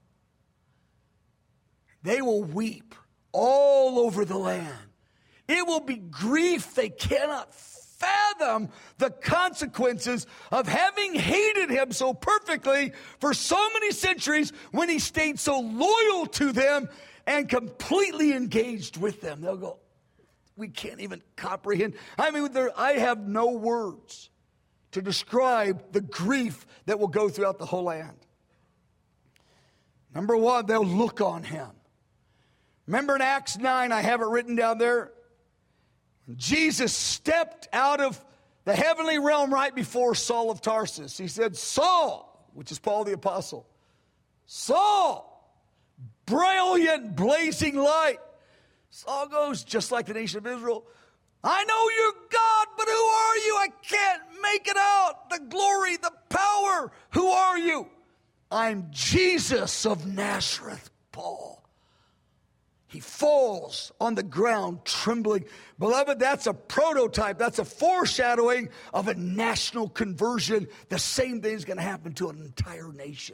They will weep all over the land. It will be grief they cannot fathom the consequences of having hated him so perfectly for so many centuries when he stayed so loyal to them and completely engaged with them. They'll go, we can't even comprehend. I mean, I have no words to describe the grief that will go throughout the whole land. Number one, they'll look on him. Remember in Acts 9, I have it written down there, Jesus stepped out of the heavenly realm right before Saul of Tarsus. He said, Saul, which is Paul the Apostle, Saul, brilliant, blazing light. Saul goes, just like the nation of Israel, I know you're God, but who are you? I can't make it out. The glory, the power, who are you? I'm Jesus of Nazareth, Paul. He falls on the ground trembling. Beloved, that's a prototype. That's a foreshadowing of a national conversion. The same thing is going to happen to an entire nation.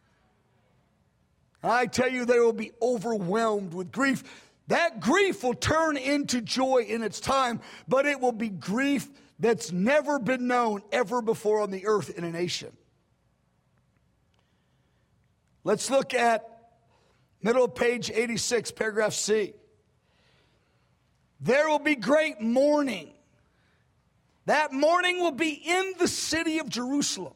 I tell you, they will be overwhelmed with grief. That grief will turn into joy in its time, but it will be grief that's never been known ever before on the earth in a nation. Let's look at middle of page 86, paragraph C. There will be great mourning. That mourning will be in the city of Jerusalem.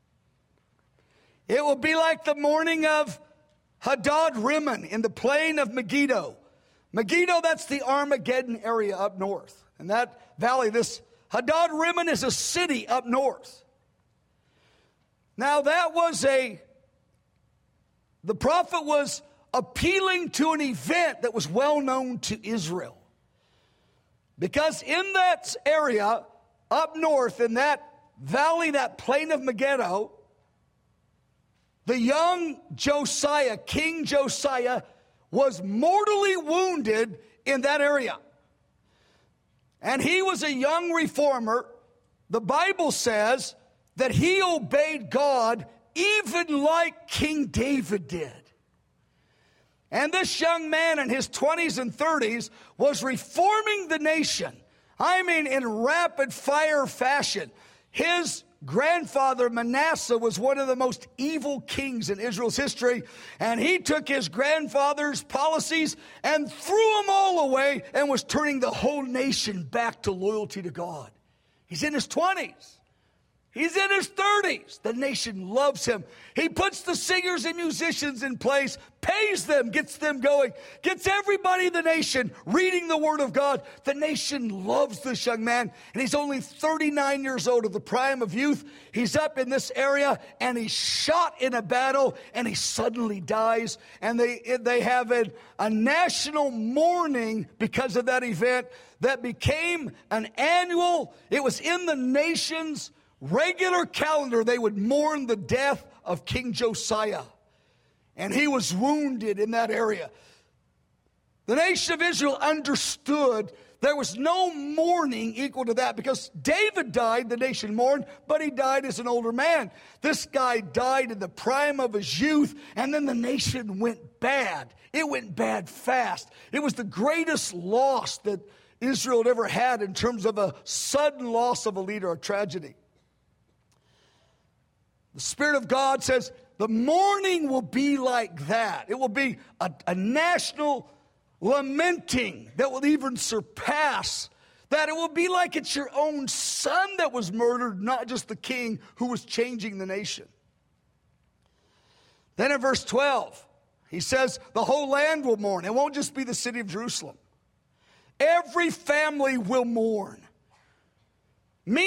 It will be like the mourning of Hadad Rimmon in the plain of Megiddo. Megiddo, that's the Armageddon area up north. And that valley, this Hadad Rimmon is a city up north. Now that was the prophet was appealing to an event that was well known to Israel. Because in that area, up north, in that valley, that plain of Megiddo, the young Josiah, King Josiah, was mortally wounded in that area. And he was a young reformer. The Bible says that he obeyed God even like King David did. And this young man in his 20s and 30s was reforming the nation. I mean, in rapid fire fashion. His grandfather Manasseh was one of the most evil kings in Israel's history. And he took his grandfather's policies and threw them all away and was turning the whole nation back to loyalty to God. He's in his 20s. He's in his 30s. The nation loves him. He puts the singers and musicians in place, pays them, gets them going, gets everybody in the nation reading the Word of God. The nation loves this young man, and he's only 39 years old, at the prime of youth. He's up in this area, and he's shot in a battle, and he suddenly dies. And they have a national mourning because of that event that became an annual, it was in the nation's regular calendar. They would mourn the death of King Josiah. And he was wounded in that area. The nation of Israel understood there was no mourning equal to that, because David died, the nation mourned, but he died as an older man. This guy died in the prime of his youth, and then the nation went bad. It went bad fast. It was the greatest loss that Israel had ever had in terms of a sudden loss of a leader, a tragedy. The Spirit of God says the mourning will be like that. It will be a national lamenting that will even surpass that. It will be like it's your own son that was murdered, not just the king who was changing the nation. Then in verse 12, he says the whole land will mourn. It won't just be the city of Jerusalem. Every family will mourn.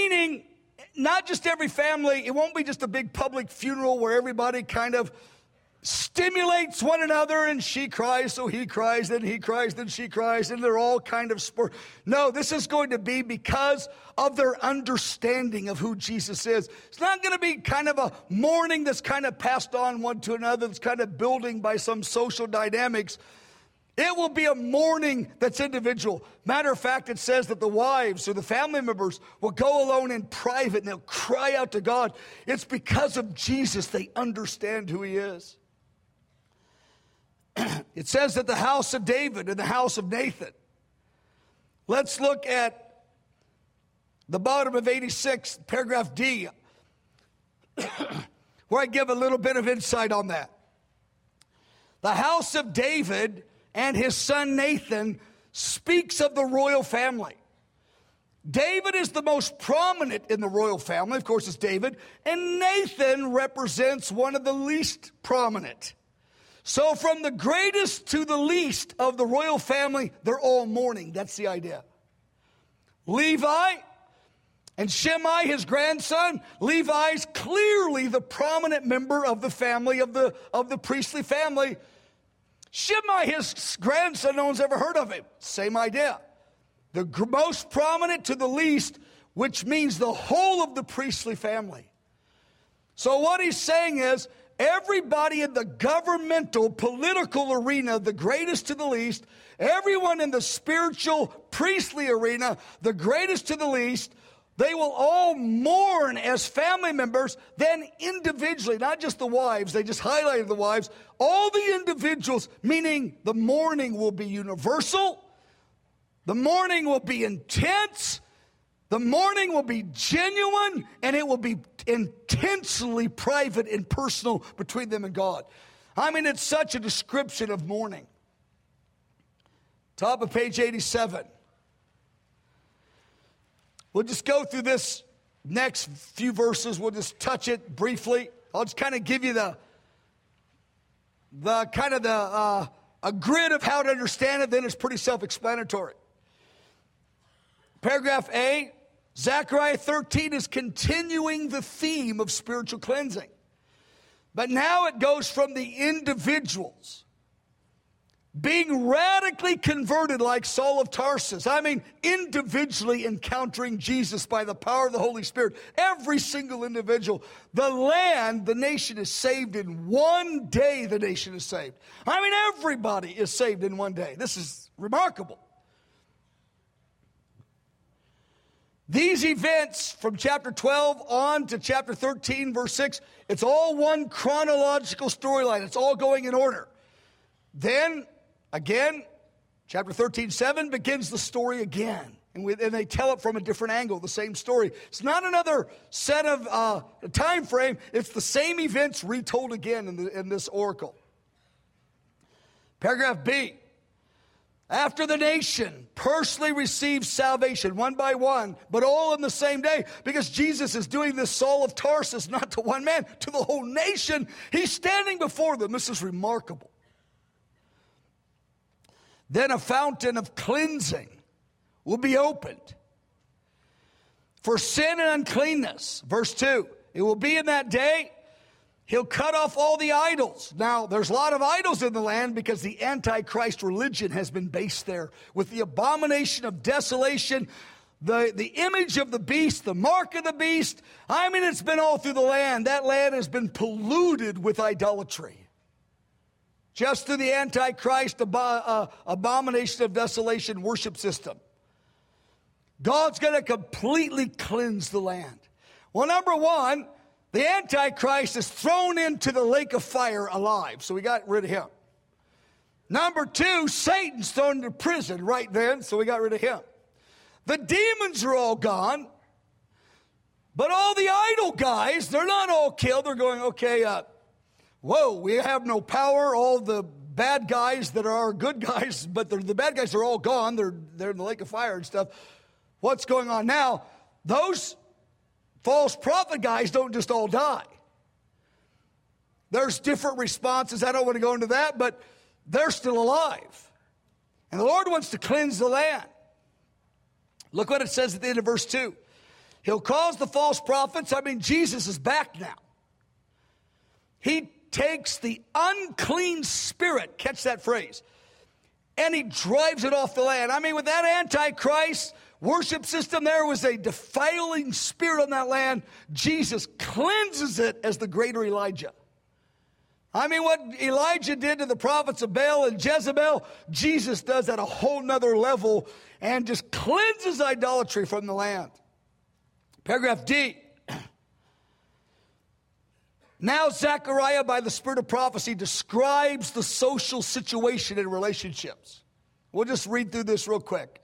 Meaning, not just every family, it won't be just a big public funeral where everybody kind of stimulates one another, and she cries, so he cries, then he cries, then she cries, and they're all kind of sport. No, this is going to be because of their understanding of who Jesus is. It's not going to be kind of a mourning that's kind of passed on one to another, that's kind of building by some social dynamics. It will be a mourning that's individual. Matter of fact, it says that the wives or the family members will go alone in private and they'll cry out to God. It's because of Jesus they understand who he is. It says that the house of David and the house of Nathan. Let's look at the bottom of 86, paragraph D, where I give a little bit of insight on that. The house of David and his son Nathan speaks of the royal family. David is the most prominent in the royal family. Of course, it's David. And Nathan represents one of the least prominent. So from the greatest to the least of the royal family, they're all mourning. That's the idea. Levi and Shimei, his grandson. Levi's clearly the prominent member of the family, of the priestly family. Shimei, his grandson, no one's ever heard of him. Same idea. The most prominent to the least, which means the whole of the priestly family. So what he's saying is, everybody in the governmental, political arena, the greatest to the least, everyone in the spiritual, priestly arena, the greatest to the least, they will all mourn as family members, then individually, not just the wives, they just highlighted the wives, all the individuals, meaning the mourning will be universal, the mourning will be intense, the mourning will be genuine, and it will be intensely private and personal between them and God. I mean, it's such a description of mourning. Top of page 87. We'll just go through this next few verses. We'll just touch it briefly. I'll just kind of give you a grid of how to understand it. Then it's pretty self-explanatory. Paragraph A, Zechariah 13 is continuing the theme of spiritual cleansing. But now it goes from the individuals being radically converted like Saul of Tarsus. I mean, individually encountering Jesus by the power of the Holy Spirit. Every single individual. The nation is saved in one day. The nation is saved. I mean, everybody is saved in one day. This is remarkable. These events from chapter 12 on to chapter 13, verse 6, it's all one chronological storyline. It's all going in order. Then, again, chapter 13:7 begins the story again. And they tell it from a different angle, the same story. It's not another set of time frame. It's the same events retold again in this oracle. Paragraph B. After the nation personally receives salvation one by one, but all in the same day, because Jesus is doing this Saul of Tarsus, not to one man, to the whole nation. He's standing before them. This is remarkable. Then a fountain of cleansing will be opened for sin and uncleanness. Verse 2, it will be in that day, he'll cut off all the idols. Now, there's a lot of idols in the land because the Antichrist religion has been based there with the abomination of desolation, the image of the beast, the mark of the beast. I mean, it's been all through the land. That land has been polluted with idolatry. Just through the Antichrist abomination of desolation worship system. God's going to completely cleanse the land. Well, number one, the Antichrist is thrown into the lake of fire alive. So we got rid of him. Number two, Satan's thrown into prison right then. So we got rid of him. The demons are all gone. But all the idol guys, they're not all killed. They're going, okay, whoa, we have no power. All the bad guys that are good guys, but the bad guys are all gone. They're in the lake of fire and stuff. What's going on now? Those false prophet guys don't just all die. There's different responses. I don't want to go into that, but they're still alive. And the Lord wants to cleanse the land. Look what it says at the end of verse 2. He'll cause the false prophets. I mean, Jesus is back now. He takes the unclean spirit, catch that phrase, and he drives it off the land. I mean, with that Antichrist worship system, there was a defiling spirit on that land. Jesus cleanses it as the greater Elijah. I mean, what Elijah did to the prophets of Baal and Jezebel, Jesus does at a whole nother level and just cleanses idolatry from the land. Paragraph D. Now Zechariah, by the spirit of prophecy, describes the social situation in relationships. We'll just read through this real quick.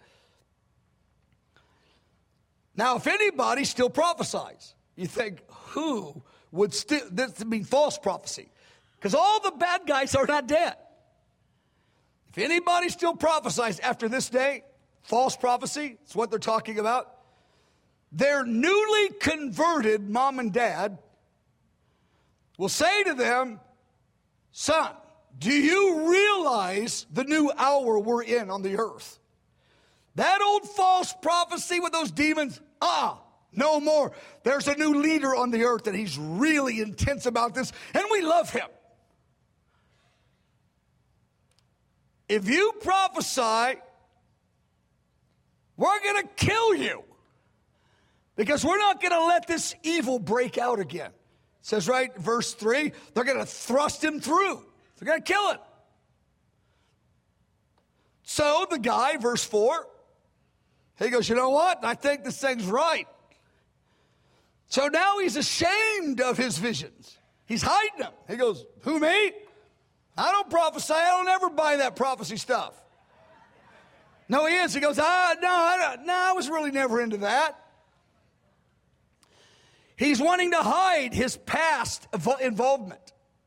Now, if anybody still prophesies, you think, who would still, this would be false prophecy. Because all the bad guys are not dead. If anybody still prophesies after this day, false prophecy, it's what they're talking about. Their newly converted mom and dad will say to them, son, do you realize the new hour we're in on the earth? That old false prophecy with those demons, no more. There's a new leader on the earth and he's really intense about this and we love him. If you prophesy, we're going to kill you because we're not going to let this evil break out again. It says right, verse 3, they're going to thrust him through. They're going to kill him. So the guy, verse 4, he goes, you know what? I think this thing's right. So now he's ashamed of his visions. He's hiding them. He goes, who, me? I don't prophesy. I don't ever buy that prophecy stuff. No, he is. He goes, I was really never into that. He's wanting to hide his past involvement.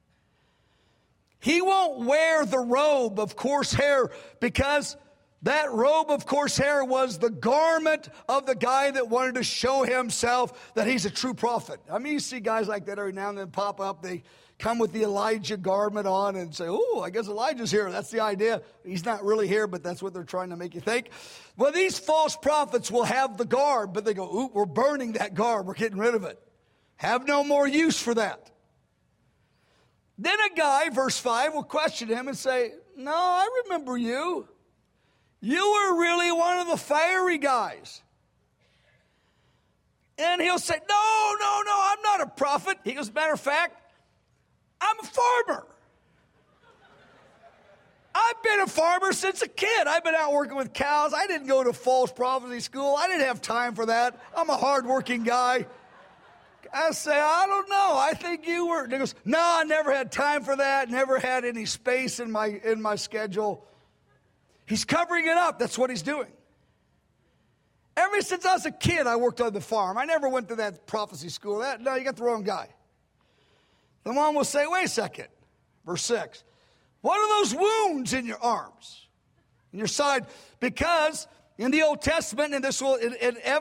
He won't wear the robe of coarse hair because that robe of coarse hair was the garment of the guy that wanted to show himself that he's a true prophet. I mean, you see guys like that every now and then pop up. They come with the Elijah garment on and say, oh, I guess Elijah's here. That's the idea. He's not really here, but that's what they're trying to make you think. Well, these false prophets will have the garb, but they go, ooh, we're burning that garb. We're getting rid of it. Have no more use for that. Then a guy, verse 5, will question him and say, no, I remember you. You were really one of the fiery guys. And he'll say, no, I'm not a prophet. He goes, matter of fact, I'm a farmer. I've been a farmer since a kid. I've been out working with cows. I didn't go to false prophecy school. I didn't have time for that. I'm a hardworking guy. I say, I don't know. I think you were. And he goes, no, I never had time for that. Never had any space in my schedule. He's covering it up. That's what he's doing. Ever since I was a kid, I worked on the farm. I never went to that prophecy school. No, you got the wrong guy. The mom will say, wait a second. Verse 6. What are those wounds in your arms, in your side? Because in the Old Testament, and this will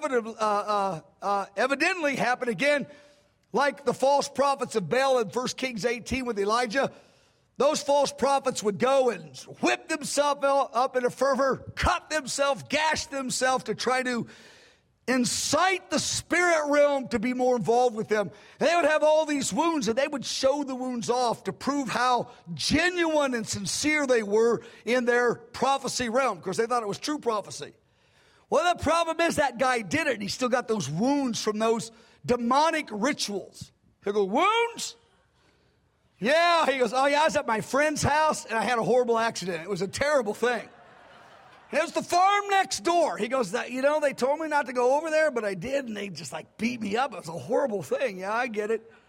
evidently happen again, like the false prophets of Baal in 1 Kings 18 with Elijah, those false prophets would go and whip themselves up in a fervor, cut themselves, gash themselves to try to incite the spirit realm to be more involved with them. And they would have all these wounds, and they would show the wounds off to prove how genuine and sincere they were in their prophecy realm, because they thought it was true prophecy. Well, the problem is that guy did it, and he still got those wounds from those demonic rituals. He'll go, wounds? Yeah, he goes, oh yeah, I was at my friend's house, and I had a horrible accident. It was a terrible thing. It was the farm next door. He goes, they told me not to go over there, but I did, and they just beat me up. It was a horrible thing. Yeah, I get it.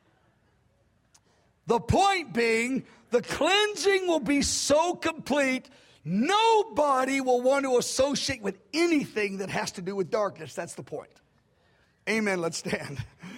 The point being, the cleansing will be so complete, nobody will want to associate with anything that has to do with darkness. That's the point. Amen. Let's stand.